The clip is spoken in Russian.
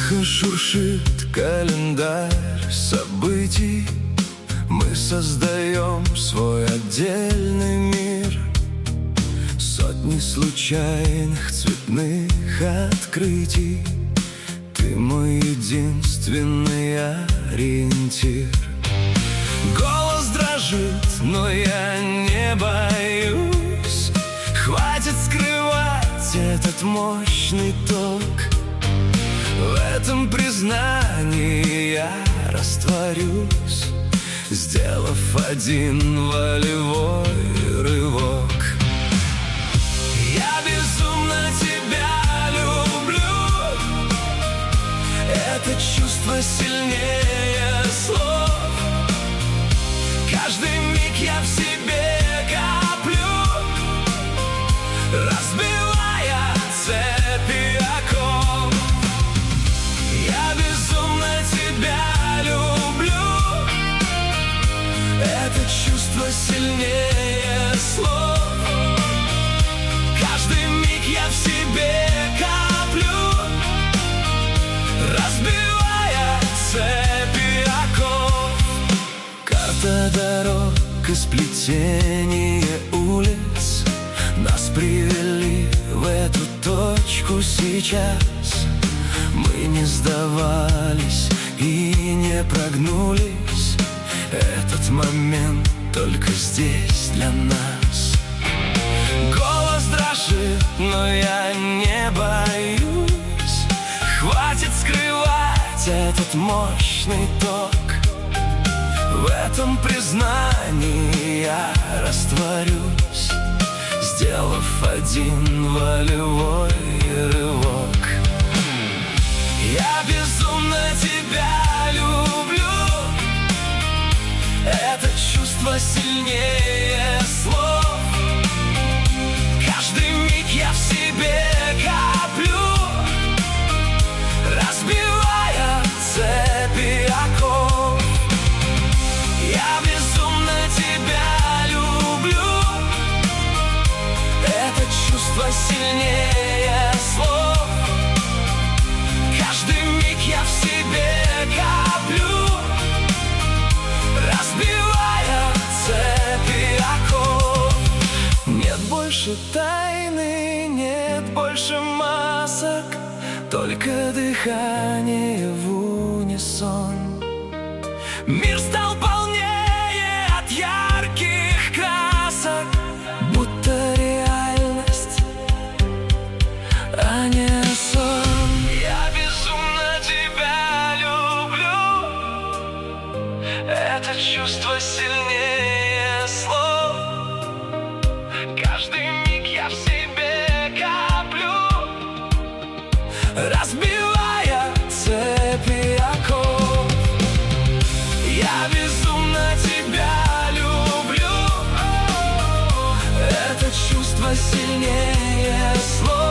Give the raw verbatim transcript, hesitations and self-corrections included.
Тихо шуршит календарь событий. Мы создаем свой отдельный мир. Сотни случайных цветных открытий. Ты мой единственный ориентир. Голос дрожит, но я не боюсь. Хватит скрывать этот мощный ток. В этом признании я растворюсь, сделав один волевой рывок. Я безумно тебя люблю. Это чувство сильнее слов. Каждый миг я в себе коплю, разбивая цепи оков. Я безумно тебя люблю. Это чувство сильнее слов. Каждый миг я в себе коплю, разбивая цепи оков. Карта дорог и сплетение улиц нас привели в эту точку сейчас. Мы не сдавались и не прогнулись. Этот момент только здесь для нас. Голос дрожит, но я не боюсь. Хватит скрывать этот мощный ток. В этом признании я растворюсь, сделав один волевой рывок. Я безумно тебя люблю. Это чувство сильнее слов. Каждый миг я в себе коплю, разбивая цепи оков. Я безумно тебя люблю. Это чувство сильнее слов. Каждый миг я в себе коплю, разбивая цепи оков. Нет больше тайны, нет больше масок, только дыхание в унисон. Мир стал полнее от ярких красок, будто реальность, а не сон. Я безумно тебя люблю. Это чувство сильнее слов. Каждый миг я в себе коплю, разбивая цепи оков. Я безумно тебя люблю. Это чувство сильнее слов.